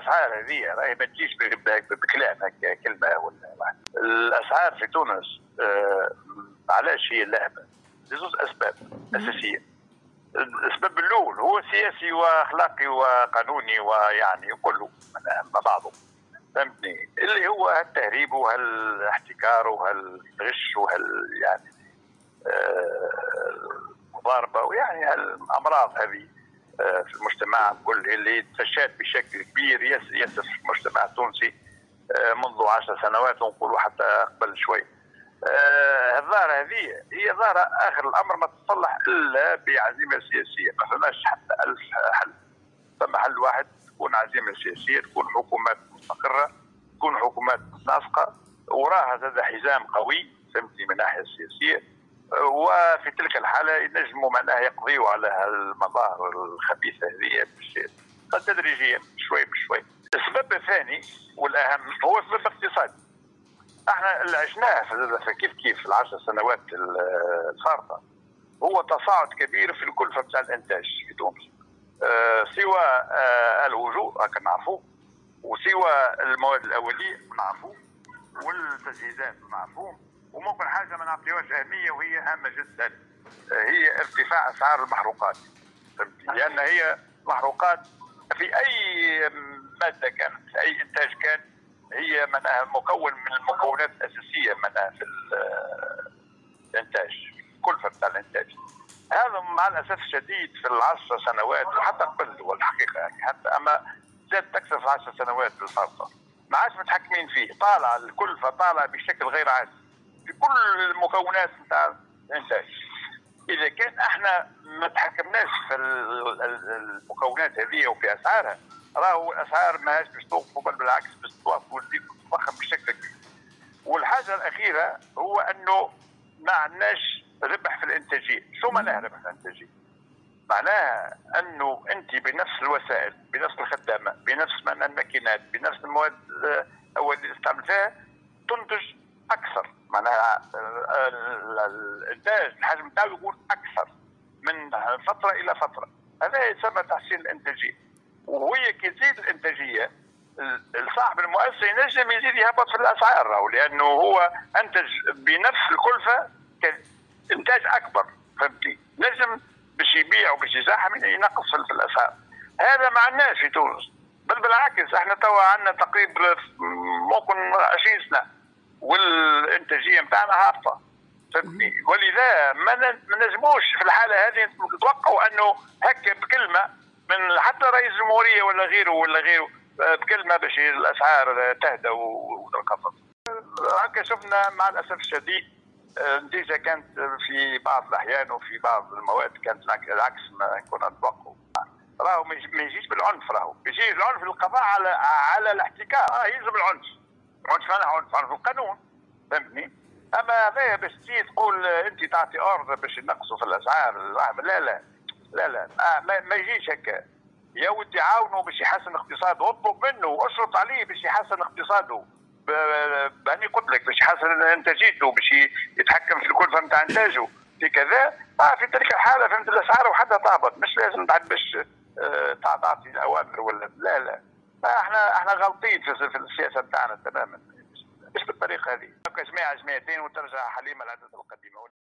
الاسعار هذه راهي ما تجيش بكلام هكا كلمه ولا واحد. الاسعار في تونس علاش هي اللعبه؟ لزوز اسباب اساسيه. السبب الاول هو سياسي واخلاقي وقانوني ويعني كله مع بعضه، فهمتني؟ اللي هو التهريب وهالاحتكار وهالغش يعني المضاربه ويعني هالامراض هذه في المجتمع كل اللي تفشت بشكل كبير ياسر في المجتمع التونسي منذ 10 سنوات ونقولوا حتى قبل شوي. الظاهرة هذه هي ظاهرة آخر الأمر ما تتصلح إلا بعزيمة سياسية، ما فماش حتى 1000 حل. ثم حل واحد، تكون عزيمة سياسية، تكون حكومات مستقرة، تكون حكومات متناسقة وراها زاد حزام قوي فهمتني من الناحية السياسية، وفي تلك الحالة ينجموا معناها يقضيوا على المظاهر الخبيثة هذه تدريجيا شوي بشوي. السبب الثاني والأهم هو سبب اقتصادي. احنا اللي عشناه في كيف العشر سنوات الفارطه هو تصاعد كبير في الكلفه بتاع الانتاج في تونس، سوى الوجوه هكا نعرفوه، وسوى المواد الاوليه نعرفوه، والتجهيزات نعرفوه، وممكن حاجه ما نعطيوهاش اهميه وهي هامه جدا، هي ارتفاع اسعار المحروقات، لان هي محروقات في اي ماده كانت، في اي انتاج كان، هي معناها مكون من المكونات الاساسيه معناها في الانتاج، الكلفه بتاع الانتاج. هذا مع الاسف الشديد في العشر سنوات وحتى قبل والحقيقه يعني حتى اما زاد اكثر في العشر سنوات بالفرصه ما عادش متحكمين فيه، طالعه الكلفه طالعه بشكل غير عادي في كل المكونات بتاع الانتاج. اذا كان احنا ما تحكمناش في المكونات هذه وفي اسعارها، راهو الاسعار ماهاش باش توقف، بل بالعكس باش تتضخم بشكل كبير. والحاجه الاخيره هو انه ما عندناش ربح في الانتاجيه. شو معناها ربح في الانتاجيه؟ معناها انه انت بنفس الوسائل، بنفس الخدامه، بنفس الماكينات، بنفس المواد اللي تستعمل فيها تنتج اكثر، معناها الانتاج الحجم بتاعه يكون اكثر من فتره الى فتره. هذا يسمى تحسين الانتاجيه. وهي كي تزيد الانتاجيه صاحب المؤسسه ينجم يزيد يهبط في الاسعار، راهو لانه هو انتج بنفس الكلفه انتاج اكبر، فهمتي؟ نجم باش يبيع وباش يزاحم ينقص في الاسعار. هذا ما عندناش في تونس، بل بالعكس احنا توا عندنا تقريبا ممكن 20 سنه والانتاجيه نتاعنا هابطه، فهمتني؟ ولذا ما نجموش في الحاله هذه نتوقعوا انه هكا بكلمه من حتى رئيس الجمهوريه ولا غيره بكلمه باش الاسعار تهدى وتنخفض. هكا شفنا مع الاسف الشديد النتيجه كانت في بعض الاحيان وفي بعض المواد كانت العكس ما كنا نتوقعوا. راهو ما يجيش بالعنف، راهو يجي العنف للقضاء على الاحتكار. يلزم العنف انا عنف القانون، فهمتني؟ اما هذايا باش تجي تقول انت تعطي اوردر باش ينقصوا في الاسعار، لا لا لا لا ما يجيش هكا. يا ودي عاونوا باش يحسن اقتصاده، اطلب منه اشرط عليه باش يحسن اقتصاده، باني قلت لك باش يحسن انتاجيته، باش يتحكم في الكلفه نتاع انتاجه في كذا. في تلك الحاله فهمت الاسعار وحدها تهبط، مش لازم بعد باش تعطي الاوامر ولا لا. احنا غلطين في السياسه بتاعنا تماما، مش بالطريقه هذه. جماعتين وترجع حليمه العادات القديمه.